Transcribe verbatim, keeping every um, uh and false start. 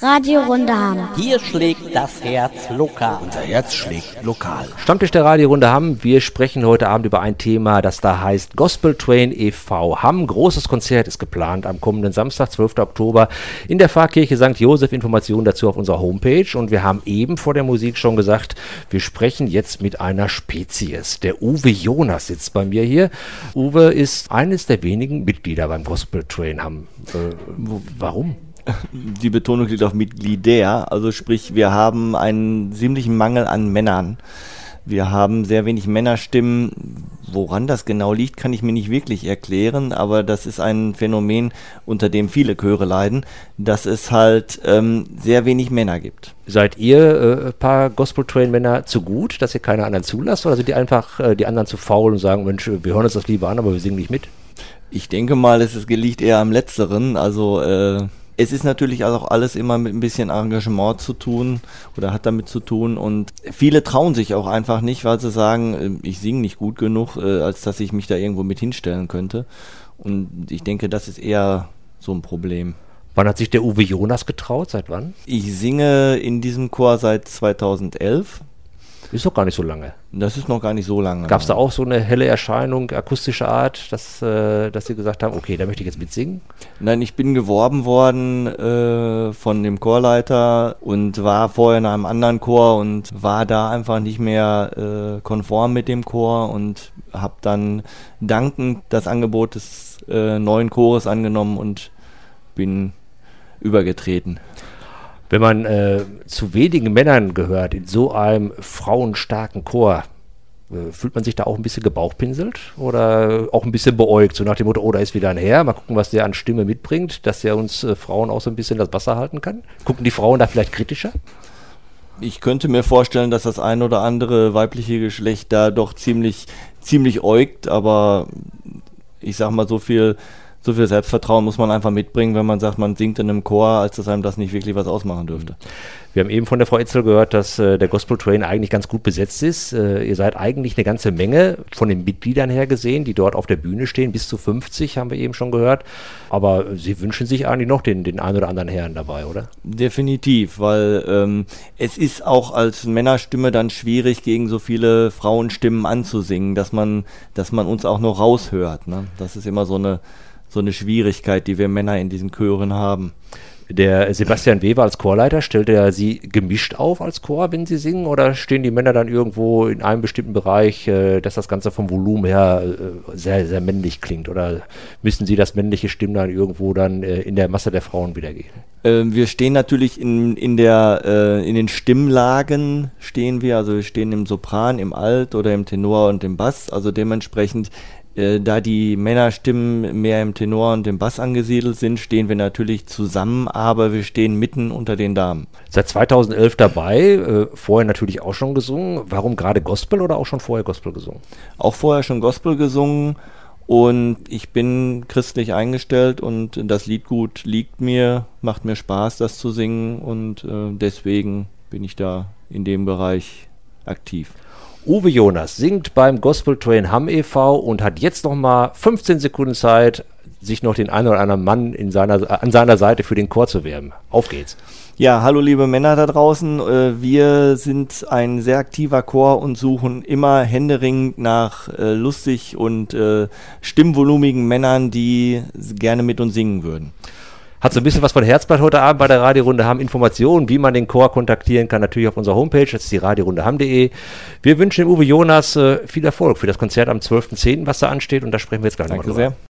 Radiorunde Hamm. Hier schlägt das Herz lokal. Unser Herz schlägt lokal. Stammtisch der Radiorunde Hamm. Wir sprechen heute Abend über ein Thema, das da heißt Gospel Train e V Hamm. Großes Konzert ist geplant am kommenden Samstag, zwölften Oktober in der Pfarrkirche Sankt Josef. Informationen dazu auf unserer Homepage. Und wir haben eben vor der Musik schon gesagt, wir sprechen jetzt mit einer Spezies. Der Uwe Jonas sitzt bei mir hier. Uwe ist eines der wenigen Mitglieder beim Gospel Train Hamm. Äh, warum? Die Betonung liegt auf Mitglieder, also sprich, wir haben einen ziemlichen Mangel an Männern. Wir haben sehr wenig Männerstimmen. Woran das genau liegt, kann ich mir nicht wirklich erklären, aber das ist ein Phänomen, unter dem viele Chöre leiden, dass es halt ähm, sehr wenig Männer gibt. Seid ihr ein äh, paar Gospel-Train-Männer zu gut, dass ihr keine anderen zulasst, oder sind die einfach äh, die anderen zu faul und sagen, Mensch, wir hören uns das lieber an, aber wir singen nicht mit? Ich denke mal, es ist, liegt eher am Letzteren, also äh, es ist natürlich auch alles immer mit ein bisschen Engagement zu tun oder hat damit zu tun und viele trauen sich auch einfach nicht, weil sie sagen, ich singe nicht gut genug, äh, als dass ich mich da irgendwo mit hinstellen könnte, und ich denke, das ist eher so ein Problem. Wann hat sich der Uwe Jonas getraut? Seit wann? Ich singe in diesem Chor seit zweitausendelf. Ist doch gar nicht so lange. Das ist noch gar nicht so lange. Gab es da auch so eine helle Erscheinung, akustische Art, dass, äh, dass Sie gesagt haben, okay, da möchte ich jetzt mitsingen? Nein, ich bin geworben worden äh, von dem Chorleiter und war vorher in einem anderen Chor und war da einfach nicht mehr äh, konform mit dem Chor und habe dann dankend das Angebot des äh, neuen Chores angenommen und bin übergetreten. Wenn man äh, zu wenigen Männern gehört in so einem frauenstarken Chor, äh, fühlt man sich da auch ein bisschen gebauchpinselt oder auch ein bisschen beäugt, so nach dem Motto, oh, da ist wieder ein Herr, mal gucken, was der an Stimme mitbringt, dass der uns äh, Frauen auch so ein bisschen das Wasser halten kann? Gucken die Frauen da vielleicht kritischer? Ich könnte mir vorstellen, dass das ein oder andere weibliche Geschlecht da doch ziemlich, ziemlich äugt, aber ich sag mal, so viel... So viel Selbstvertrauen muss man einfach mitbringen, wenn man sagt, man singt in einem Chor, als dass einem das nicht wirklich was ausmachen dürfte. Wir haben eben von der Frau Etzel gehört, dass äh, der Gospel Train eigentlich ganz gut besetzt ist. Äh, ihr seid eigentlich eine ganze Menge von den Mitgliedern her gesehen, die dort auf der Bühne stehen. Bis zu fünfzig haben wir eben schon gehört. Aber Sie wünschen sich eigentlich noch den, den einen oder anderen Herrn dabei, oder? Definitiv, weil ähm, es ist auch als Männerstimme dann schwierig, gegen so viele Frauenstimmen anzusingen, dass man, dass man uns auch noch raushört. Ne? Das ist immer so eine so eine Schwierigkeit, die wir Männer in diesen Chören haben. Der Sebastian Weber als Chorleiter, stellt er Sie gemischt auf als Chor, wenn Sie singen, oder stehen die Männer dann irgendwo in einem bestimmten Bereich, äh, dass das Ganze vom Volumen her äh, sehr, sehr männlich klingt, oder müssen Sie das männliche Stimmen dann irgendwo dann äh, in der Masse der Frauen wiedergeben? Ähm, wir stehen natürlich in, in, der, äh, in den Stimmlagen, stehen wir, also wir stehen im Sopran, im Alt oder im Tenor und im Bass, also dementsprechend Äh, da die Männerstimmen mehr im Tenor und im Bass angesiedelt sind, stehen wir natürlich zusammen, aber wir stehen mitten unter den Damen. Seit zweitausendelf dabei, äh, vorher natürlich auch schon gesungen. Warum gerade Gospel oder auch schon vorher Gospel gesungen? Auch vorher schon Gospel gesungen, und ich bin christlich eingestellt und das Liedgut liegt mir, macht mir Spaß, das zu singen, und äh, deswegen bin ich da in dem Bereich aktiv. Uwe Jonas singt beim Gospel Train Hamm e V und hat jetzt noch mal fünfzehn Sekunden Zeit, sich noch den einen oder anderen Mann in seiner, an seiner Seite für den Chor zu werben. Auf geht's. Ja, hallo liebe Männer da draußen. Wir sind ein sehr aktiver Chor und suchen immer händeringend nach lustig und stimmvolumigen Männern, die gerne mit uns singen würden. Hat so ein bisschen was von Herzblatt heute Abend bei der Radiorunde Hamm. Informationen, wie man den Chor kontaktieren kann, natürlich auf unserer Homepage, das ist die radiorunde hamm punkt de. Wir wünschen dem Uwe Jonas äh, viel Erfolg für das Konzert am zwölften zehnten, was da ansteht, und da sprechen wir jetzt gleich nochmal drüber. Danke sehr.